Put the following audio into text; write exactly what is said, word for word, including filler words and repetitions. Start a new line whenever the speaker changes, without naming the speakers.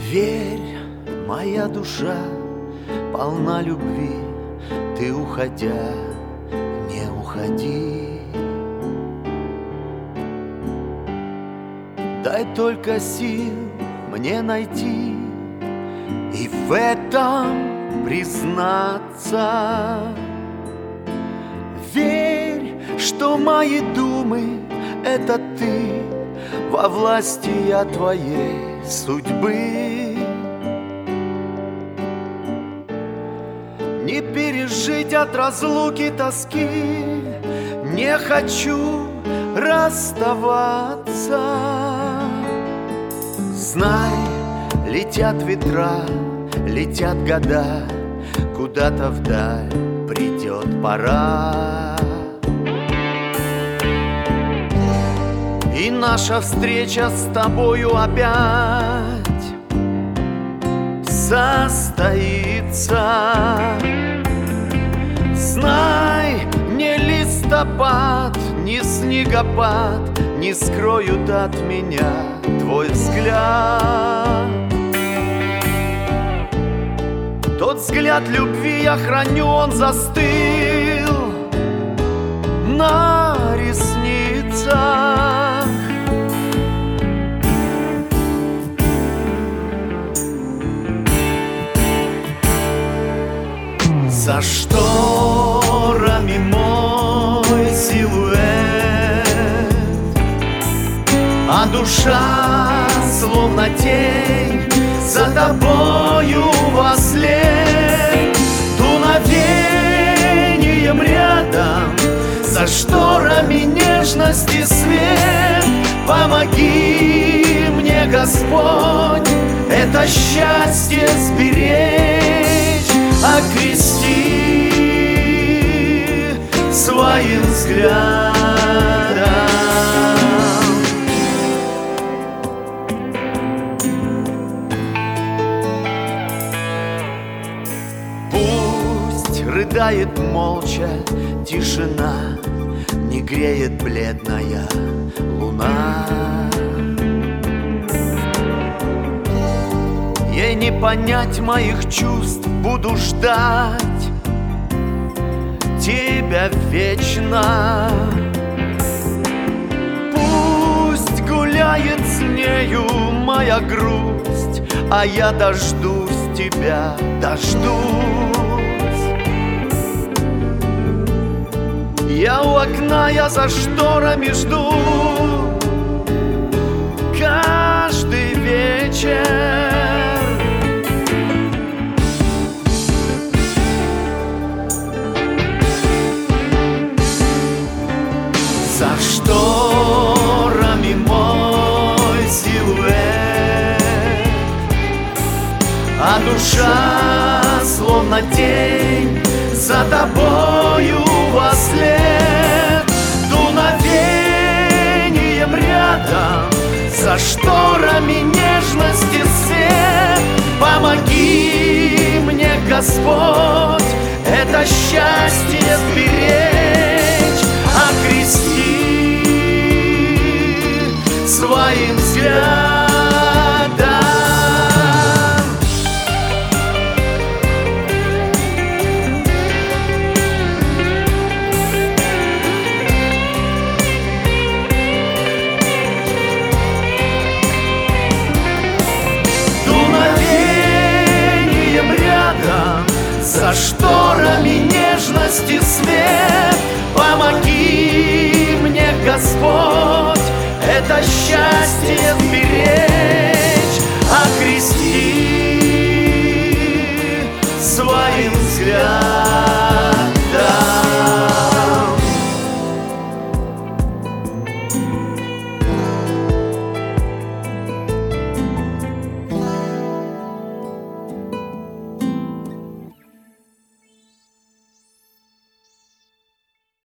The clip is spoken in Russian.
Верь, моя душа полна любви, ты, уходя, не уходи. Дай только сил мне найти и в этом признаться. Верь, что мои думы — это ты, во власти я твоей судьбы. Не пережить от разлуки тоски, не хочу расставаться. Знай, летят ветра, летят года, куда-то вдаль придет пора. И наша встреча с тобою опять состоится. Знай, ни листопад, ни снегопад не скроют от меня твой взгляд. Тот взгляд любви я храню, он застыл на ресницах. За шторами мой силуэт, а душа словно тень за тобою вослед. Дуновением рядом, за шторами нежности свет. Помоги мне, Господь, это счастье сберечь, окрести своим взглядом. Пусть рыдает молча тишина, не греет бледная луна. Ей не понять моих чувств, буду ждать тебя вечно. Пусть гуляет с нею моя грусть, а я дождусь тебя, дождусь. Я у окна, я за шторами жду каждый вечер. За шторами мой силуэт, а душа словно тень за тобою вослед. Дуновением рядом, за шторами нежности свет. Помоги мне, Господь, это счастье сберечь, окрести своим взглядом. Дуновением рядом, за шторами нежности свет. Помоги мне, Господь, это счастье сберечь,